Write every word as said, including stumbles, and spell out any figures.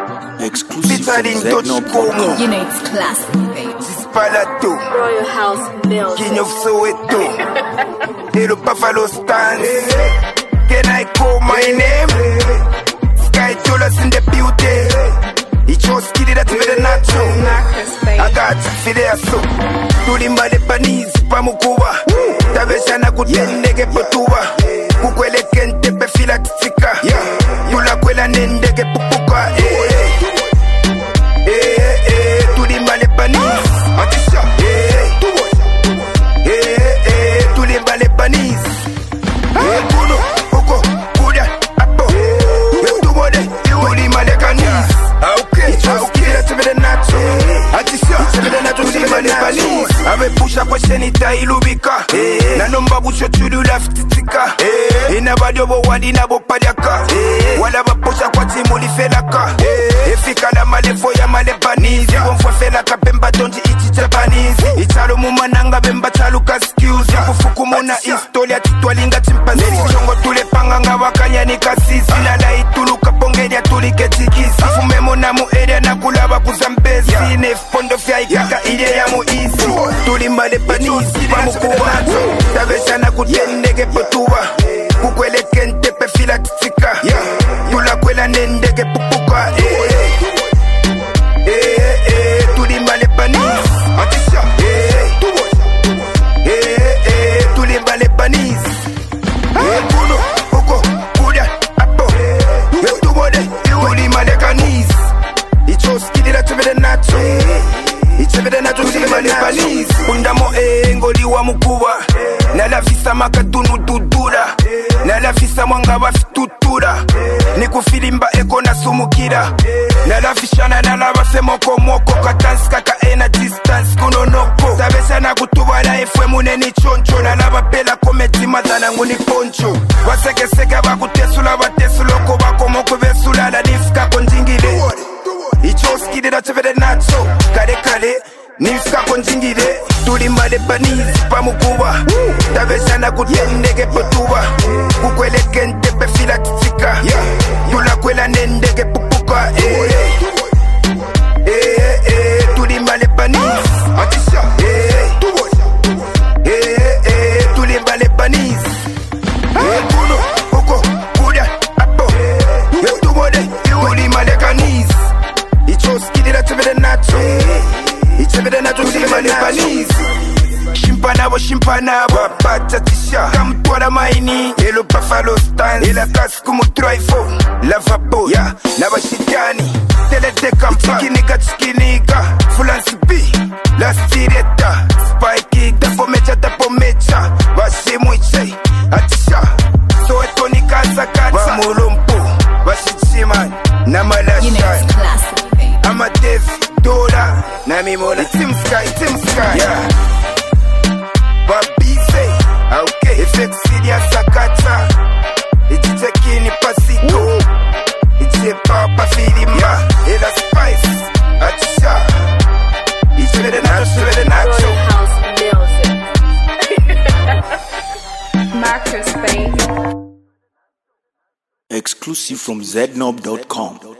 Exclusive from Zednob dot com. You know it's classic, baby. Dispalato, Royal House Mills. King of Soweto, Little Buffalo Stance. Can I call my name? Sky Jolas in the beauty. He chose Kitty that's with the nacho. I got you there so. Tulimba de panis, pamukuba. Tabeshana kutende ke potuba. Kukwele kente pe fila tika. Tula kwela nende ke pupuka. Eh eh tulimba de panis. Atisha. Eh eh eh tulimba de panis. Eh kuno oko kuda apo. Tubo de tulimba de canis. Ave pusha kwa shenita ilubika na nomba busho tudu laftitika ina badyobo wadi na bopadaka wala baposha kwa timu lifelaka efika na malefo ya malebanizi wonfwa felaka bemba donji ichi jabanizi ichalo mumananga bemba chaluka skills kufuku muna historia titwalinga chimpanzi chongo tule panga nga wakanya nikasisi lala ituluka pongelia tulike tikisi fume mona mu area na kulaba kuzambezi ne fondo fya ikaka ile ya muizi tulimba de panisi bamukuba tabeshana kutendeke potuba kukwele kente pe fila tika tula kwela nendeke pupuka eh eh eh tulimba de panisi atisha eh eh eh tulimba de panisi eh kuno oko kuda apo tubo de tulimba de canis icho skidi la tebe de nacho ichebe na tulimba de panis undamo engoli wa mukuba na la fisa makatunu tudura na la fisa mwanga bafitutura nikufilimba eko na sumukira na la fishana na la basemoko moko katansi kaka ena distance kunonoko tabesa na kutuba la efwe muneni choncho na la bapela kometi madana nguni poncho waseke seke bakutesula batesuloko bakomoko besula la nifika konjingile ichoskide da tebe de nacho kare kare nifika konjingile tulimba de panis pamukuba tabeshana kutendeke potuba kukwele kente pe fila tika tula kwela nendeke pupuka eh eh eh tulimba de panis atisha eh eh eh tulimba de panis eh kuno oko kuda apo tubo de tulimba de canis ichoskide la tebe de nacho ichebe de nacho tulimba de panis shimpana bo shimpana bo patatisha kamtwala maini elo buffalo stance ela kasi kumu trifo la vapo ya na bashitani telete kampikinika chikinika fulansi b la stireta spike tapomecha tapomecha bashimwiche atisha so etonika zakata bamulumpu bashichimani na malashani ama devi dola na mimola team sky team sky yeah babise okay effects ya sakata ijite kini pasito ijite papa filima ela spice atisha ijite de nacho de nacho Marcus, baby. Exclusive from Zednob dot com.